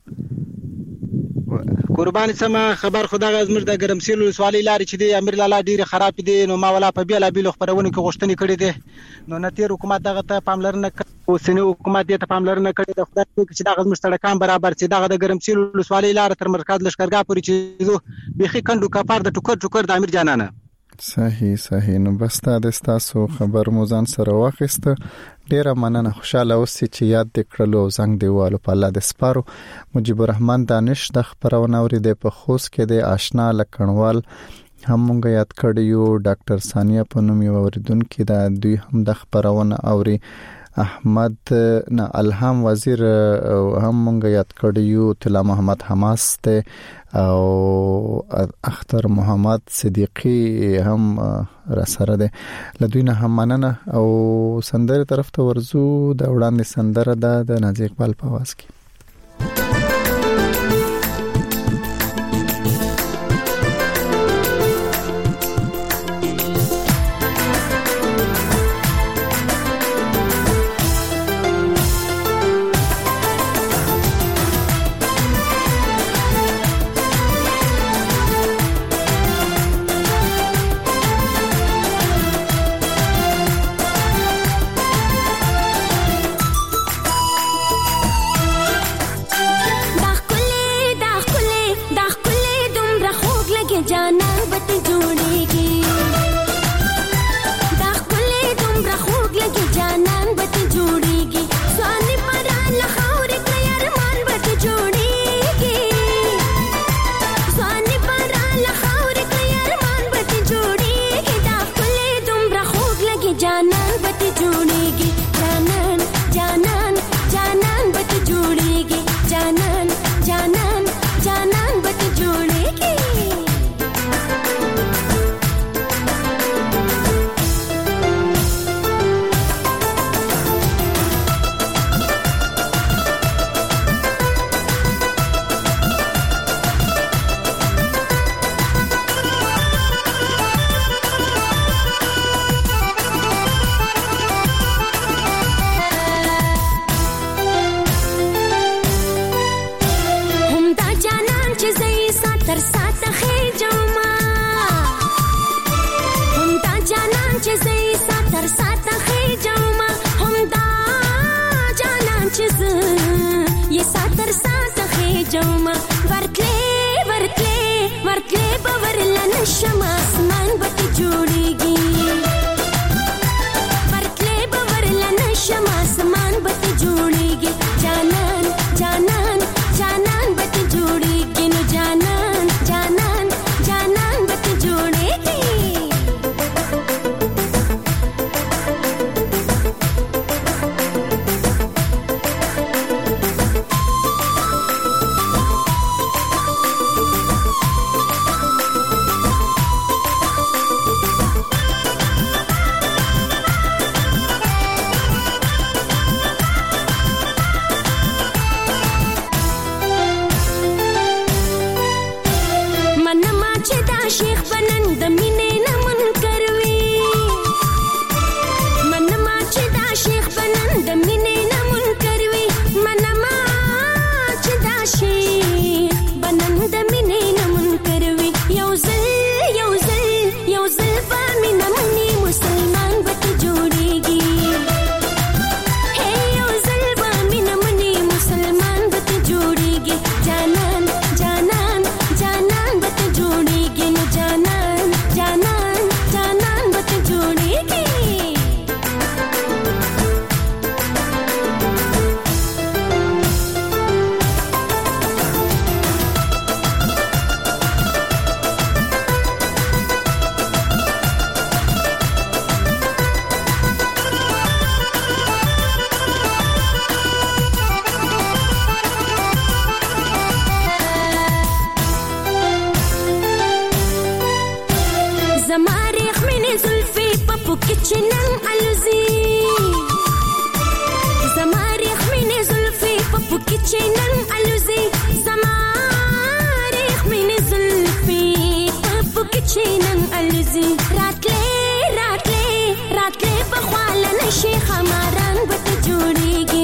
قربان سما خبر خدا غزمر د ګرمسیل سوالي لاري چې دی امیر لاله ډیره خراب دي نو ما ولا په بیل بیل خبرونه کې غوښتنې کړې دي نو نتیر حکومت دغه ته پاملرنه او سنی حکومت دې ته پاملرنه کړې د خدای چې دغه غزمر سړکان برابر چې دغه د ګرمسیل سوالي لار تر مرکز لشکرګاه پورې چې بيخي کندو کپار د ټوکر ټوکر د امیر جانانه. صحیح صحیح. نو بس تاسو خبر موزان سره واخیسته. ډیره مننه. خوشاله اوسئ چې یاد دې کړلو زنګ دیوالو په الله د سپارو. مجيب الرحمن دانش د خبرونه اوري د په خوست کې د آشنا لکنوال هم مونږ یاد کړیو. ډاکټر ثانیه پونم یو اوریدونکو د دوی هم د خبرونه اوري. احمد نه الهام وزیر هم مونږ یاد کړیو. طلا محمد حماس ته او اختر محمد صدیقی هم را سره ده. لدوینه هم مننه او سندره طرف ته ورزو. د وړاندې سندره ده د نازي اقبال په आवाज کې. نشم اسمان بت جوړیږي برتلې باور لنشم اسمان بت جوړیږي جانان جانان جانان بت جوړیږي نو جانان جانان جانان بت جوړیږي شیخ بنن د مینې نه منکر وي منما چې دا شیخ بنن د مینې نه منکر وي منما چې دا شیخ بنن د مینې نه منکر وي یو ځل یو ځل یو ځل په مینه مني مسلمان بت جوړیږي هي یو ځل په مینه مني مسلمان بت جوړیږي جانان جانان جانان بت جوړیږي جانان جانان جانان بت جوړیږي زماريخ من زلفي بابو كيتشنن الوزي زماريخ من زلفي بابو كيتشنن الوزي زماريخ من زلفي بابو كيتشنن الوزي راتلي راتلي راتلي بخوال نشي خماران بت جوړيږي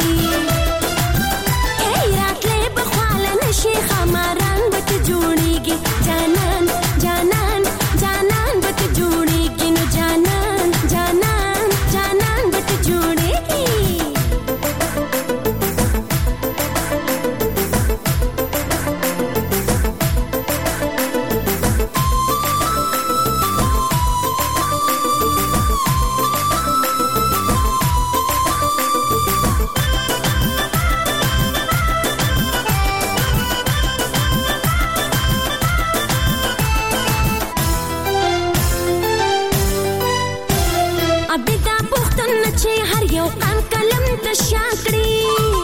اي راتلي بخوال نشي خماران بت جوړيږي جانان جانان جانان بت جوړیږي نو جانان جانان جانان بت جوړیږي ابدا پختن چې هر یو قام کلم د شاکړي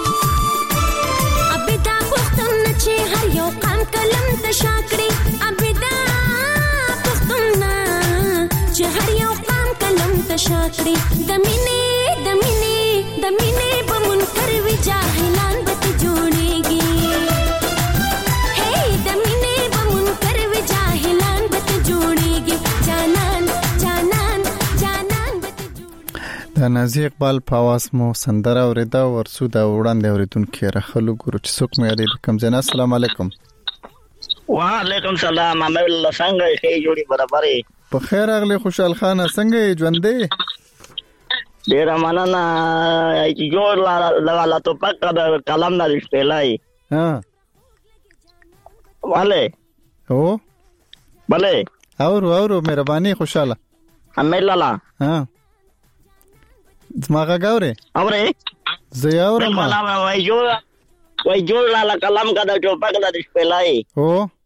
ابدا پختن چې هر یو قام کلم د شاکړي ابدا پختن چې هر یو قام کلم د شاکړي د مینې د مینې د مینې په منکر وی جاهلان بت جوړیږي هي د مینې په منکر وی جاهلان بت جوړیږي جانان جانان د نازي اقبال په आवाज مو سندره اوریدا ورسو دا وړاندې اوریدونکو راخلو ګورو چې څوک مې یادې کوم جنا السلام علیکم وعلیکم سلام امه الله څنګه یې جوړي برابرې په خیر اغلی خوشحال خان څنګه یې ژوندې ډیر مننه چې جوړ لا لا تو پک کلام نه شپلای ها والے او بله اور اور مهرباني خوشاله امه لالا ها زما غاوري اوره زه اورم ما وای جوړ وای جوړ لا کلام کا د ټوپک لا شپلای او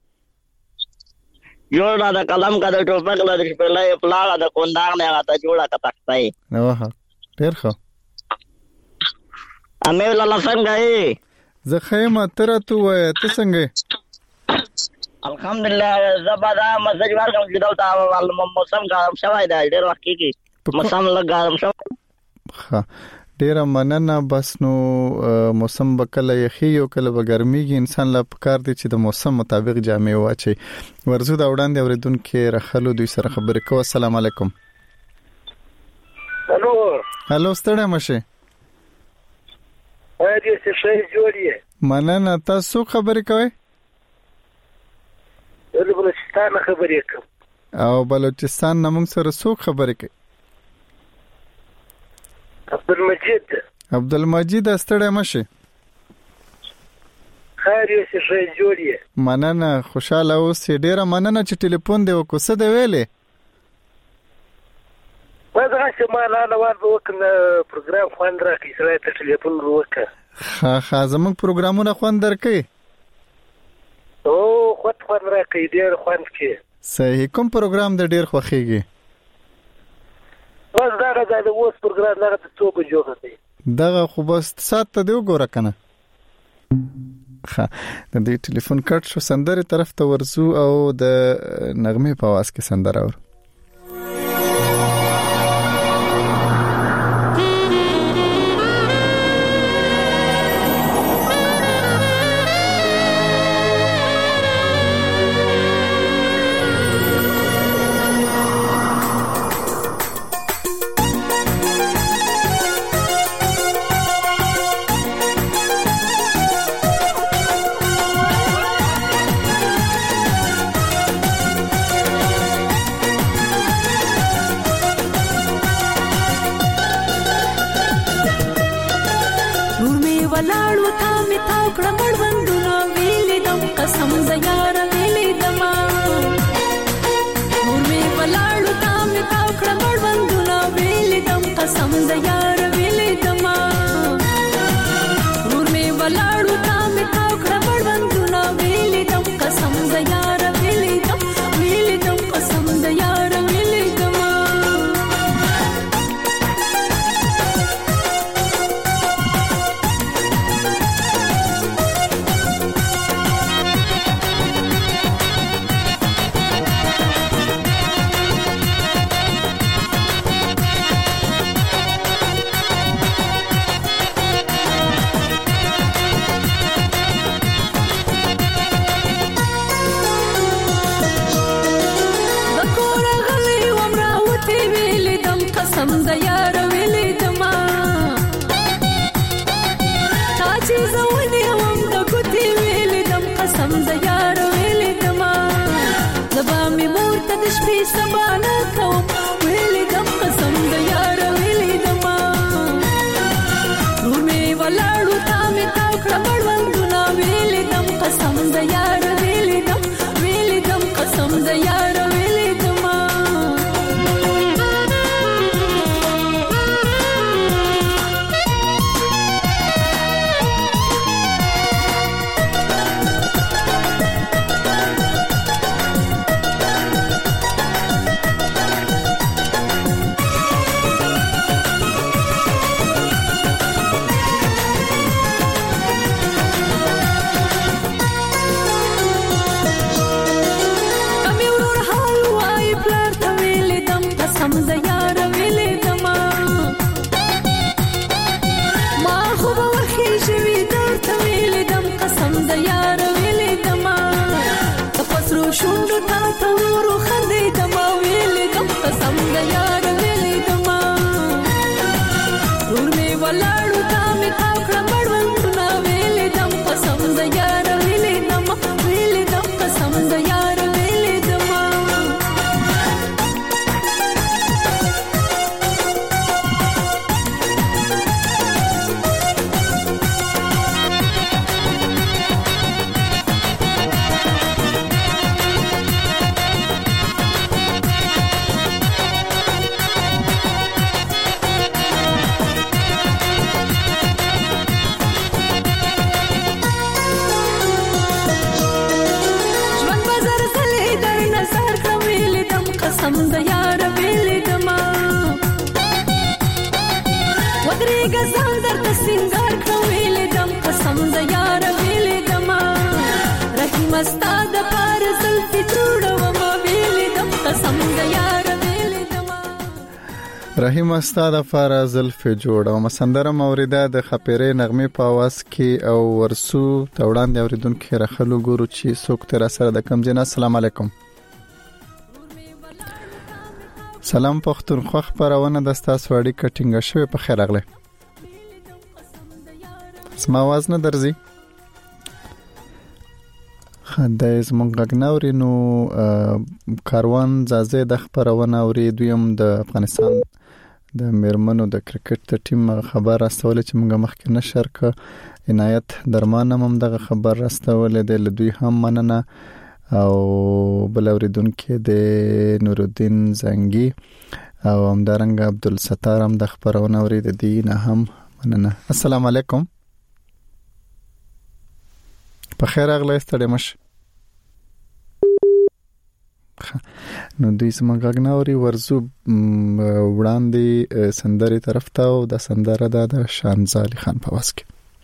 جوړ لا کلام کا د ټوپک لا شپلای پلاړه د کوندار نه راته جوړه کا تختای نو ها ډیر ښه امه لالا څنګه یې زه خیمه تر ته وای ته څنګه الحمدلله زبدا مسج ورکوم چې دلته موسم ګرم شوی دی ډیر وخت کې موسم لږ ګرم شوی ها ډیر مننه بس نو موسم بکله یخي او کله بګرميږي انسان لا پکار دي چې د موسم مطابق جامې واچي ورزو دا وړاندې اوریدونکو راخلو دوی سره خبرې کوو السلام علیکم الو الو ستړی مشه اې دې څه شي جوړیه مننه تاسو خبرې کوئ د بلوچستان خبرې کوم او بلوچستان نمون سره څوک خبرې کوي عبدالمجید عبدالمجید ستړی مشه خیر یو څه جوړ یې. مننه خوشاله اوسې. ډیره مننه چې ټلیفون دی وکړو. څه دی ویلې؟ وځه چې ما نه نه ور وکړ پروګرام خوند راکې سره ته ټلیفون وکړ. ها ها زموږ پروګرامونه خوند درکې؟ او خوت خوند راکې ډیر خوند کې. صحیح. کوم پروګرام د ډیر خوخيږي؟ بس دا راځي د اوس پروګرام نه ته څو بجو دی. دغه خو بس سات ته دی وګوره کنه. ها د دې ټلیفون کټ شو. سندره طرف ته ورزو او د نغمه په आवाज کې سندره اور. رحیم استاد فار زلف جوړ او مسندره موریده د خپېرې نغمه په आवाज کې او ورسو توړان دی اوریدونکو راخلو ګورو چې څوک تر سره د کم جنا. السلام علیکم. سلام پښتونخوا خبرونه د تاسو اړیکه کټینګ شوی په خیر اغله. سم आवाज نه درځي. خدای زمونږ غناوري نو کاروان زازه د خبرونه اوري دویم د افغانستان د میرمنو د کرکټ د ټیم خبر راستول چې موږ مخکې نشر ک عنایت درمانه هم دغه خبر راستول د لدوی هم مننه او بل اوریدونکو د نورالدین زنګي او همدارنګ عبدالستار هم د خبرونه اورید دي نه هم مننه. السلام علیکم. په خیر اغله ستړي مش نو دوی سمګ ناوري ورزو وړاندې سندري طرف ته او د سندره د شانزالي خان په واسکه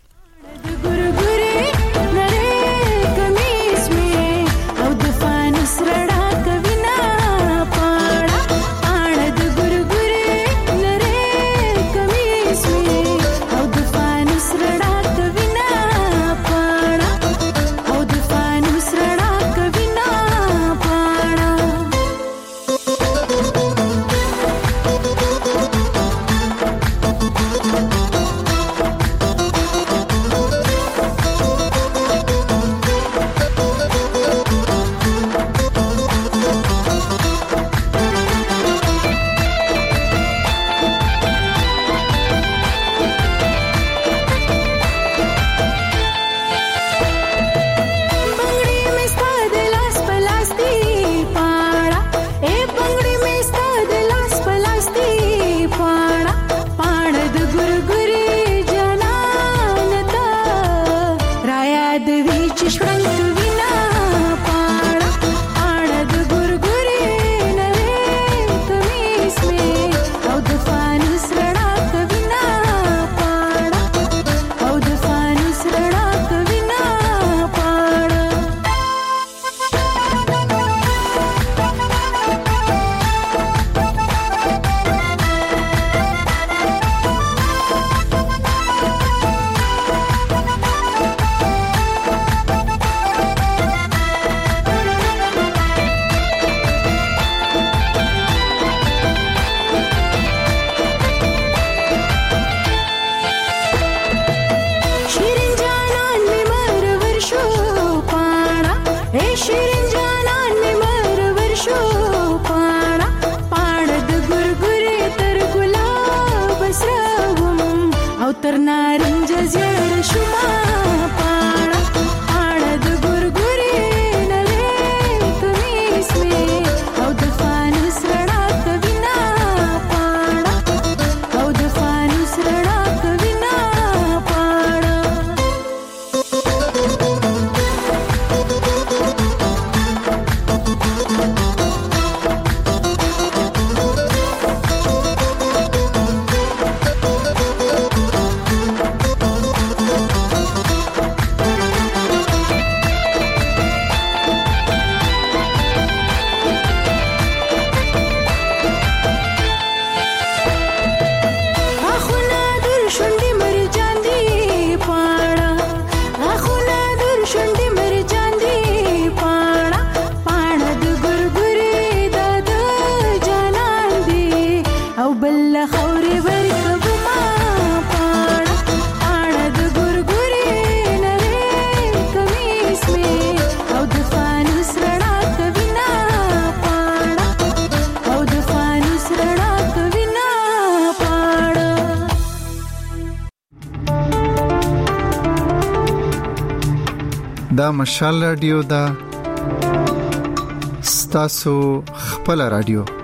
دا مشال رادیو دا ستاسو خپل رادیو